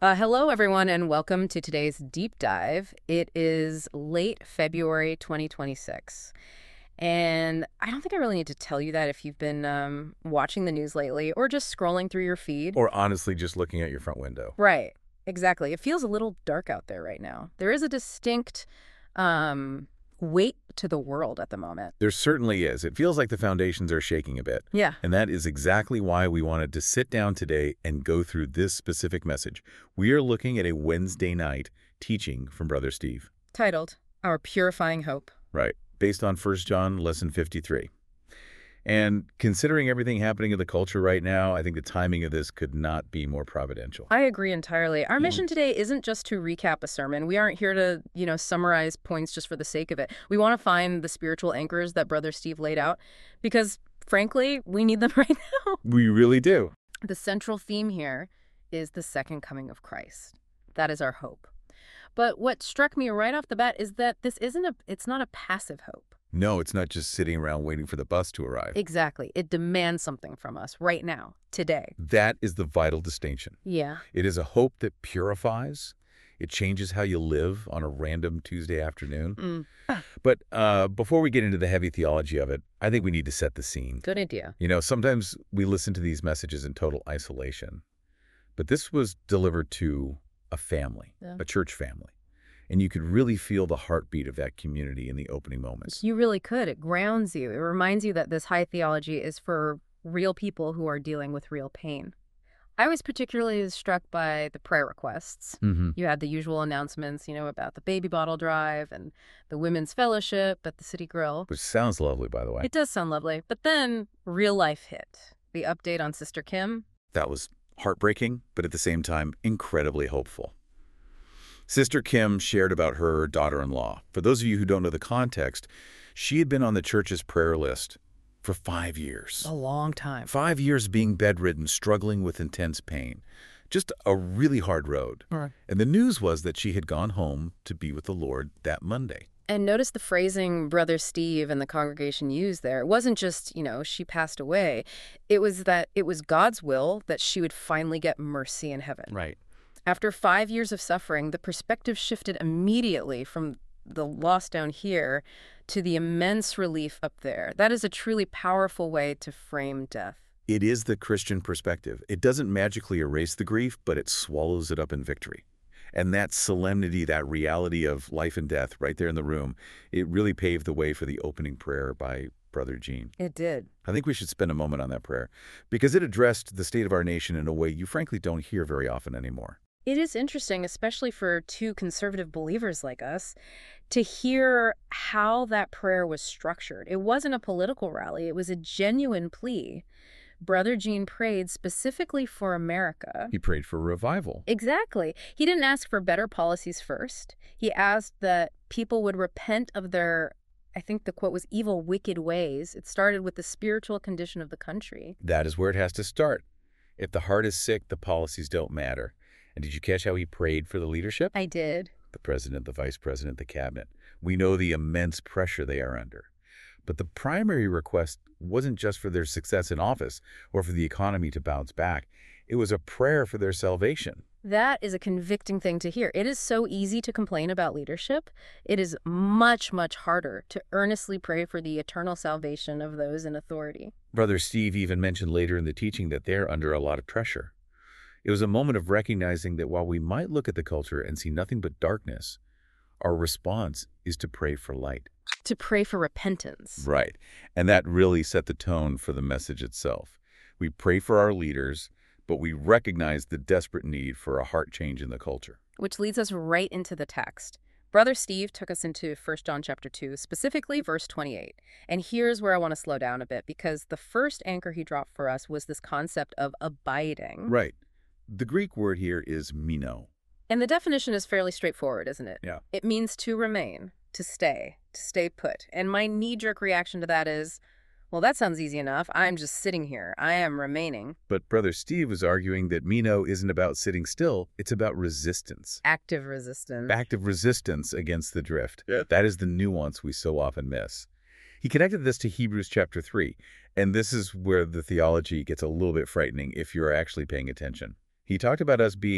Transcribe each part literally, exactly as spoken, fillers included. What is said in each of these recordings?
Uh, hello, everyone, and welcome to today's deep dive. It is late February twenty twenty-six. And I don't think I really need to tell you that if you've been um, watching the news lately or just scrolling through your feed. Or honestly, just looking at your front window. Right, exactly. It feels a little dark out there right now. There is a distinct um, weight to the world at the moment. There certainly is. It feels like the foundations are shaking a bit. Yeah. And that is exactly why we wanted to sit down today and go through this specific message. We are looking at a Wednesday night teaching from Brother Steve. Titled, Our Purifying Hope. Right. Based on First John, lesson fifty-three. And considering everything happening in the culture right now, I think the timing of this could not be more providential. I agree entirely. Our mission today isn't just to recap a sermon. We aren't here to, you know, summarize points just for the sake of it. We want to find the spiritual anchors that Brother Steve laid out because, frankly, we need them right now. We really do. The central theme here is the second coming of Christ. That is our hope. But what struck me right off the bat is that this isn't a, it's not a passive hope. No, it's not just sitting around waiting for the bus to arrive. Exactly. It demands something from us right now, today. That is the vital distinction. Yeah. It is a hope that purifies. It changes how you live on a random Tuesday afternoon. Mm. But uh, before we get into the heavy theology of it, I think we need to set the scene. Good idea. You know, sometimes we listen to these messages in total isolation. But this was delivered to a family, Yeah. a church family. And you could really feel the heartbeat of that community in the opening moments. You really could. It grounds you. It reminds you that this high theology is for real people who are dealing with real pain. I was particularly struck by the prayer requests. Mm-hmm. You had the usual announcements, you know, about the baby bottle drive and the women's fellowship at the City Grill. Which sounds lovely, by the way. It does sound lovely. But then real life hit. The update on Sister Kim. That was heartbreaking, but at the same time, incredibly hopeful. Sister Kim shared about her daughter-in-law. For those of you who don't know the context, she had been on the church's prayer list for five years. A long time. Five years being bedridden, struggling with intense pain. Just a really hard road. Right. And the news was that she had gone home to be with the Lord that Monday. And notice the phrasing Brother Steve and the congregation used there. It wasn't just, you know, she passed away. It was that it was God's will that she would finally get mercy in heaven. Right. After five years of suffering, the perspective shifted immediately from the loss down here to the immense relief up there. That is a truly powerful way to frame death. It is the Christian perspective. It doesn't magically erase the grief, but it swallows it up in victory. And that solemnity, that reality of life and death right there in the room, it really paved the way for the opening prayer by Brother Gene. It did. I think we should spend a moment on that prayer because it addressed the state of our nation in a way you frankly don't hear very often anymore. It is interesting, especially for two conservative believers like us, to hear how that prayer was structured. It wasn't a political rally. It was a genuine plea. Brother Gene prayed specifically for America. He prayed for revival. Exactly. He didn't ask for better policies first. He asked that people would repent of their, I think the quote was, evil, wicked ways. It started with the spiritual condition of the country. That is where it has to start. If the heart is sick, the policies don't matter. And did you catch how he prayed for the leadership? I did. The president, the vice president, the cabinet. We know the immense pressure they are under. But the primary request wasn't just for their success in office or for the economy to bounce back. It was a prayer for their salvation. That is a convicting thing to hear. It is so easy to complain about leadership. It is much, much harder to earnestly pray for the eternal salvation of those in authority. Brother Steve even mentioned later in the teaching that they're under a lot of pressure. It was a moment of recognizing that while we might look at the culture and see nothing but darkness, our response is to pray for light. To pray for repentance. Right. And that really set the tone for the message itself. We pray for our leaders, but we recognize the desperate need for a heart change in the culture. Which leads us right into the text. Brother Steve took us into First John chapter two, specifically verse twenty-eight. And here's where I want to slow down a bit, because the first anchor he dropped for us was this concept of abiding. Right. The Greek word here is meno. And the definition is fairly straightforward, isn't it? Yeah. It means to remain, to stay, to stay put. And my knee-jerk reaction to that is, well, that sounds easy enough. I'm just sitting here. I am remaining. But Brother Steve was arguing that meno isn't about sitting still. It's about resistance. Active resistance. Active resistance against the drift. Yeah. That is the nuance we so often miss. He connected this to Hebrews chapter three, and this is where the theology gets a little bit frightening if you're actually paying attention. He talked about us being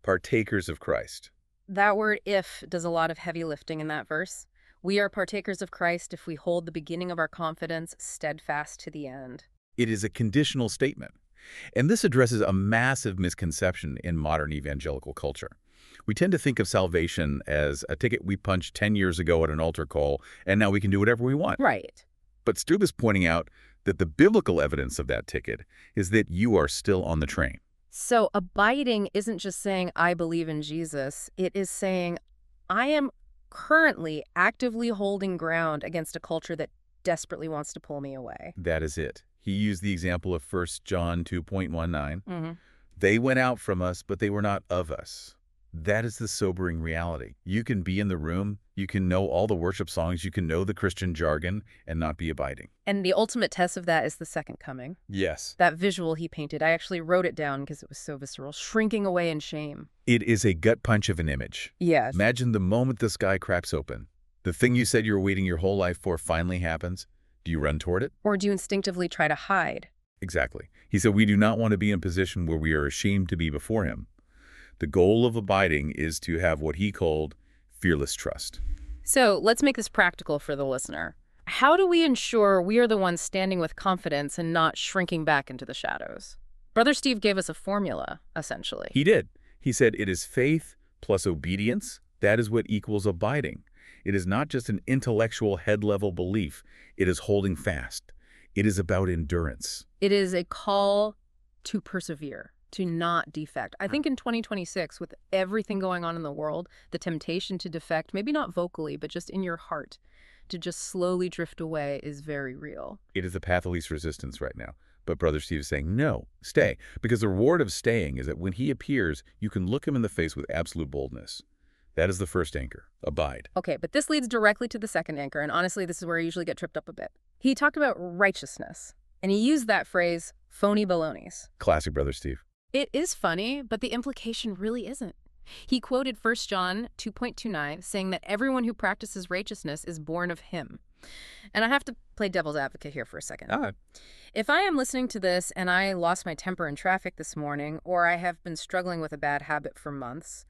Partakers of Christ. That word "if" does a lot of heavy lifting in that verse. We are partakers of Christ if we hold the beginning of our confidence steadfast to the end. It is a conditional statement. And this addresses a massive misconception in modern evangelical culture. We tend to think of salvation as a ticket we punched ten years ago at an altar call, and now we can do whatever we want. Right. But Strub is pointing out that the biblical evidence of that ticket is that you are still on the train. So abiding isn't just saying, I believe in Jesus. It is saying, I am currently actively holding ground against a culture that desperately wants to pull me away. That is it. He used the example of First John two point one nine. Mm-hmm. They went out from us, but they were not of us. That is the sobering reality. You can be in the room, you can know all the worship songs, you can know the Christian jargon, and not be abiding. And the ultimate test of that is the second coming. Yes. That visual he painted, I actually wrote it down because it was so visceral, shrinking away in shame. It is a gut punch of an image. Yes. Imagine the moment the sky cracks open. The thing you said you were waiting your whole life for finally happens. Do you run toward it? Or do you instinctively try to hide? Exactly. He said we do not want to be in a position where we are ashamed to be before him. The goal of abiding is to have what he called fearless trust. So let's make this practical for the listener. How do we ensure we are the ones standing with confidence and not shrinking back into the shadows? Brother Steve gave us a formula, essentially. He did. He said it is faith plus obedience. That is what equals abiding. It is not just an intellectual head-level belief. It is holding fast. It is about endurance. It is a call to persevere, to not defect. I think in twenty twenty-six, with everything going on in the world, the temptation to defect, maybe not vocally, but just in your heart, to just slowly drift away is very real. It is the path of least resistance right now. But Brother Steve is saying, no, stay. Because the reward of staying is that when he appears, you can look him in the face with absolute boldness. That is the first anchor, abide. Okay, but this leads directly to the second anchor, and honestly, this is where I usually get tripped up a bit. He talked about righteousness, and he used that phrase, phony balonies. Classic Brother Steve. It is funny, but the implication really isn't. He quoted First John two point two nine, saying that everyone who practices righteousness is born of him. And I have to play devil's advocate here for a second. Ah. If I am listening to this and I lost my temper in traffic this morning, or I have been struggling with a bad habit for months,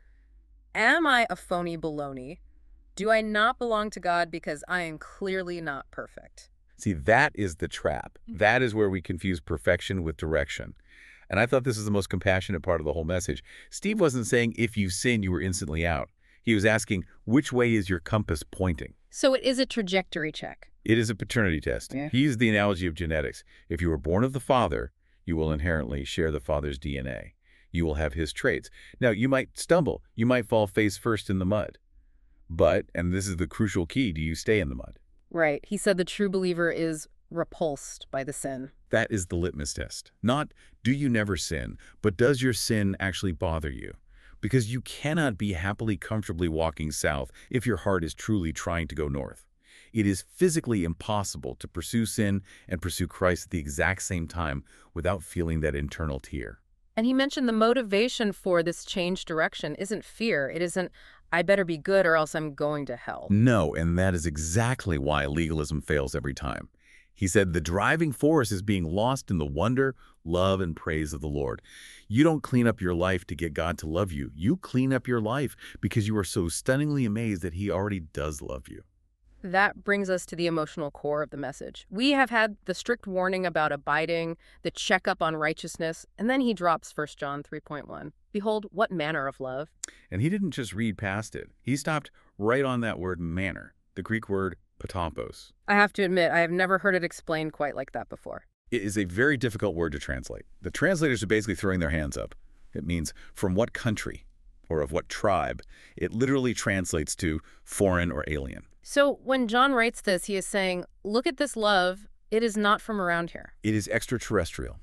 am I a phony baloney? Do I not belong to God because I am clearly not perfect? See, that is the trap. That is where we confuse perfection with direction. And I thought this is the most compassionate part of the whole message. Steve wasn't saying if you sin, you were instantly out. He was asking, which way is your compass pointing? So it is a trajectory check. It is a paternity test. Yeah. He used the analogy of genetics. If you were born of the father, you will inherently share the father's D N A. You will have his traits. Now, you might stumble. You might fall face first in the mud. But, and this is the crucial key, do you stay in the mud? Right. He said the true believer is repulsed by the sin. That is the litmus test. Not, do you never sin, but does your sin actually bother you? Because you cannot be happily, comfortably walking south if your heart is truly trying to go north. It is physically impossible to pursue sin and pursue Christ at the exact same time without feeling that internal tear. And he mentioned the motivation for this change direction isn't fear. It isn't, I better be good or else I'm going to hell. No, and that is exactly why legalism fails every time. He said the driving force is being lost in the wonder, love, and praise of the Lord. You don't clean up your life to get God to love you. You clean up your life because you are so stunningly amazed that he already does love you. That brings us to the emotional core of the message. We have had the strict warning about abiding, the checkup on righteousness, and then he drops First John three point one. Behold, what manner of love. And he didn't just read past it. He stopped right on that word manner, the Greek word patampos. I have to admit, I have never heard it explained quite like that before. It is a very difficult word to translate. The translators are basically throwing their hands up. It means from what country or of what tribe. It literally translates to foreign or alien. So when John writes this, he is saying, look at this love. It is not from around here. It is extraterrestrial.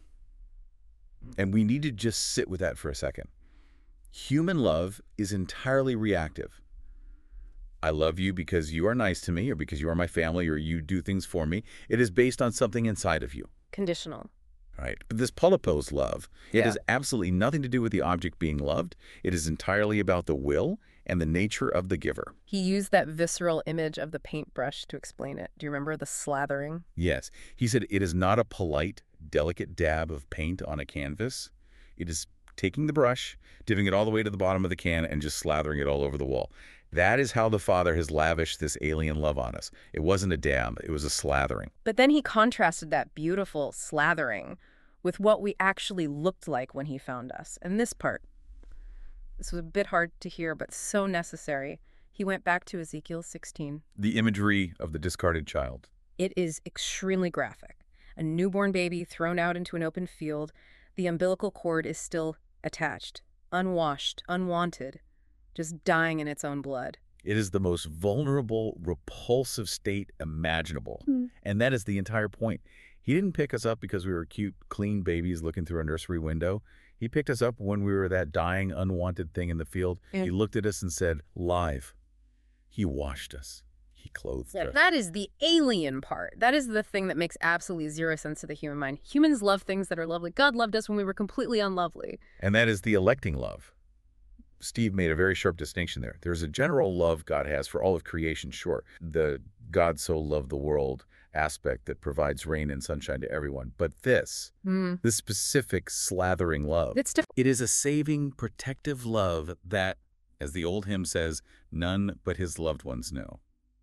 And we need to just sit with that for a second. Human love is entirely reactive. I love you because you are nice to me or because you are my family or you do things for me. It is based on something inside of you. Conditional. Right. But this polipos love, it Yeah. has absolutely nothing to do with the object being loved. It is entirely about the will and the nature of the giver. He used that visceral image of the paintbrush to explain it. Do you remember the slathering? Yes. He said it is not a polite, delicate dab of paint on a canvas. It is taking the brush, dipping it all the way to the bottom of the can, and just slathering it all over the wall. That is how the Father has lavished this alien love on us. It wasn't a dab, it was a slathering. But then he contrasted that beautiful slathering with what we actually looked like when he found us. And this part, this was a bit hard to hear, but so necessary. He went back to Ezekiel sixteen. The imagery of the discarded child. It is extremely graphic. A newborn baby thrown out into an open field. The umbilical cord is still attached, unwashed, unwanted, just dying in its own blood. It is the most vulnerable, repulsive state imaginable. Mm. And that is the entire point. He didn't pick us up because we were cute, clean babies looking through a nursery window. He picked us up when we were that dying, unwanted thing in the field. Yeah. He looked at us and said, live. He washed us. He clothed yeah, us. That is the alien part. That is the thing that makes absolutely zero sense to the human mind. Humans love things that are lovely. God loved us when we were completely unlovely. And that is the electing love. Steve made a very sharp distinction there. There's a general love God has for all of creation, sure. The God so loved the world aspect that provides rain and sunshine to everyone. But this, mm. this specific slathering love, it's it is a saving, protective love that, as the old hymn says, none but his loved ones know.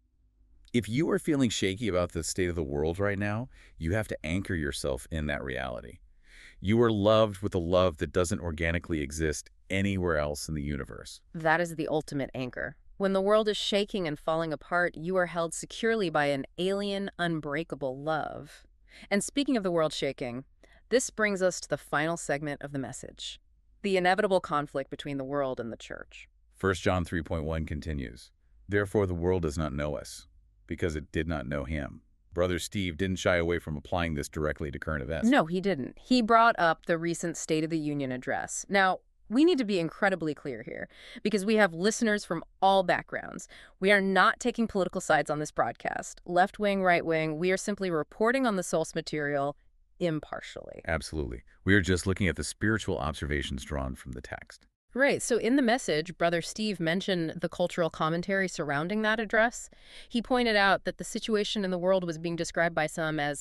If you are feeling shaky about the state of the world right now, you have to anchor yourself in that reality. You are loved with a love that doesn't organically exist anywhere else in the universe. That is the ultimate anchor. When the world is shaking and falling apart, you are held securely by an alien, unbreakable love. And speaking of the world shaking, this brings us to the final segment of the message, the inevitable conflict between the world and the church. First John three point one continues, therefore the world does not know us, because it did not know him. Brother Steve didn't shy away from applying this directly to current events. No, he didn't. He brought up the recent State of the Union address. Now, we need to be incredibly clear here, because we have listeners from all backgrounds. We are not taking political sides on this broadcast. Left-wing, right-wing, we are simply reporting on the source material impartially. Absolutely. We are just looking at the spiritual observations drawn from the text. Right. So in the message, Brother Steve mentioned the cultural commentary surrounding that address. He pointed out that the situation in the world was being described by some as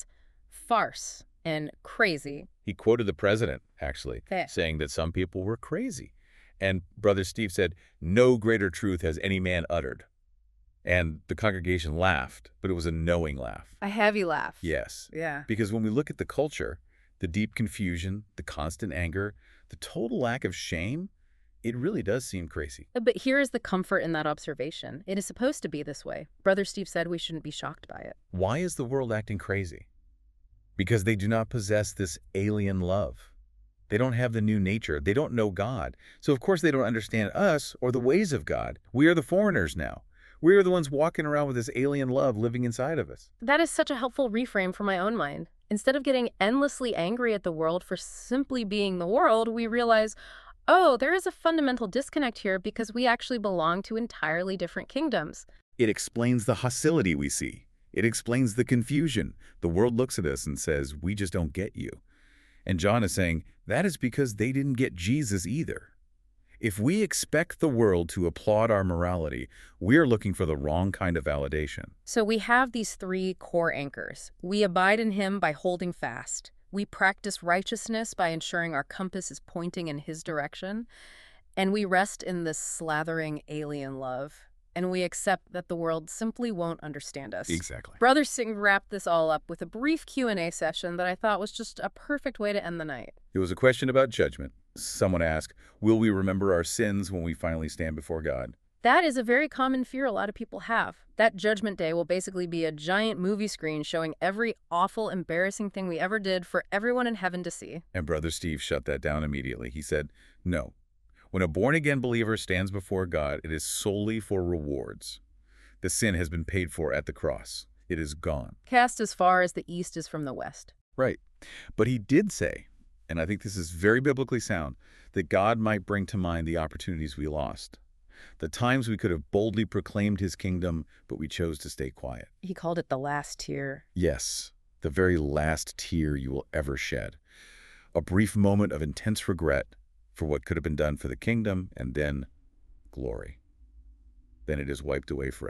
farce and crazy. He quoted the president, actually, Fair. saying that some people were crazy. And Brother Steve said, no greater truth has any man uttered. And the congregation laughed, but it was a knowing laugh. A heavy laugh. Yes. Yeah. Because when we look at the culture, the deep confusion, the constant anger, the total lack of shame, it really does seem crazy. But here is the comfort in that observation. It is supposed to be this way. Brother Steve said we shouldn't be shocked by it. Why is the world acting crazy? Because they do not possess this alien love. They don't have the new nature. They don't know God. So of course they don't understand us or the ways of God. We are the foreigners now. We are the ones walking around with this alien love living inside of us. That is such a helpful reframe for my own mind. Instead of getting endlessly angry at the world for simply being the world, we realize, oh, there is a fundamental disconnect here because we actually belong to entirely different kingdoms. It explains the hostility we see. It explains the confusion. The world looks at us and says, we just don't get you. And John is saying, that is because they didn't get Jesus either. If we expect the world to applaud our morality, we are looking for the wrong kind of validation. So we have these three core anchors. We abide in him by holding fast. We practice righteousness by ensuring our compass is pointing in his direction. And we rest in this slathering alien love. And we accept that the world simply won't understand us. Exactly. Brother Singh wrapped this all up with a brief Q and A session that I thought was just a perfect way to end the night. It was a question about judgment. Someone asked, will we remember our sins when we finally stand before God? That is a very common fear a lot of people have. That judgment day will basically be a giant movie screen showing every awful, embarrassing thing we ever did for everyone in heaven to see. And Brother Steve shut that down immediately. He said, no. When a born-again believer stands before God, it is solely for rewards. The sin has been paid for at the cross. It is gone. Cast as far as the east is from the west. Right. But he did say, and I think this is very biblically sound, that God might bring to mind the opportunities we lost. The times we could have boldly proclaimed his kingdom, but we chose to stay quiet. He called it the last tear. Yes, the very last tear you will ever shed. A brief moment of intense regret for what could have been done for the kingdom, and then glory. Then it is wiped away forever.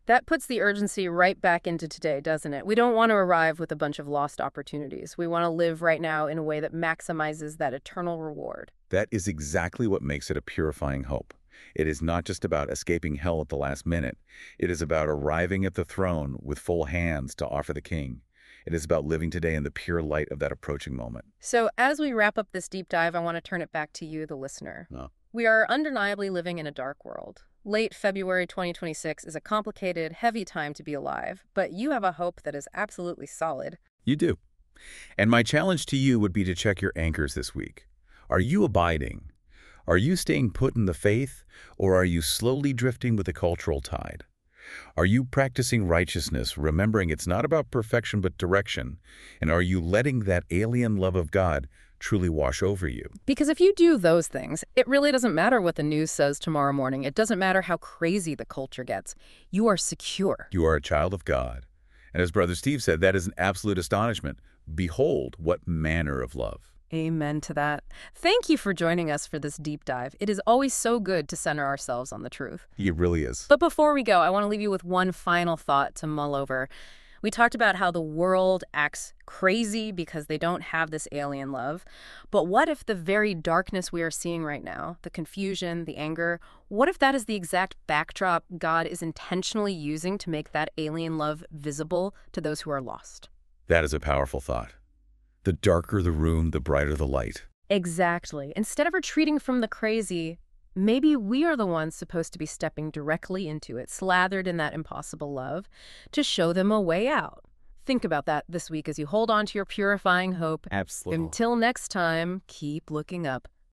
That puts the urgency right back into today, doesn't it? We don't want to arrive with a bunch of lost opportunities. We want to live right now in a way that maximizes that eternal reward. That is exactly what makes it a purifying hope. It is not just about escaping hell at the last minute. It is about arriving at the throne with full hands to offer the king. It is about living today in the pure light of that approaching moment. So as we wrap up this deep dive, I want to turn it back to you, the listener. Oh. We are undeniably living in a dark world. Late February twenty twenty-six is a complicated, heavy time to be alive, but you have a hope that is absolutely solid. You do. And my challenge to you would be to check your anchors this week. Are you abiding? Are you staying put in the faith, or are you slowly drifting with the cultural tide? Are you practicing righteousness, remembering it's not about perfection but direction? And are you letting that alien love of God truly wash over you? Because if you do those things, it really doesn't matter what the news says tomorrow morning. It doesn't matter how crazy the culture gets. You are secure. You are a child of God. And as Brother Steve said, that is an absolute astonishment. Behold, what manner of love. Amen to that. Thank you for joining us for this deep dive. It is always so good to center ourselves on the truth. It really is. But before we go, I want to leave you with one final thought to mull over. We talked about how the world acts crazy because they don't have this alien love. But what if the very darkness we are seeing right now, the confusion, the anger, what if that is the exact backdrop God is intentionally using to make that alien love visible to those who are lost? That is a powerful thought. The darker the room, the brighter the light. Exactly. Instead of retreating from the crazy, maybe we are the ones supposed to be stepping directly into it, slathered in that impossible love, to show them a way out. Think about that this week as you hold on to your purifying hope. Absolutely. Until next time, keep looking up.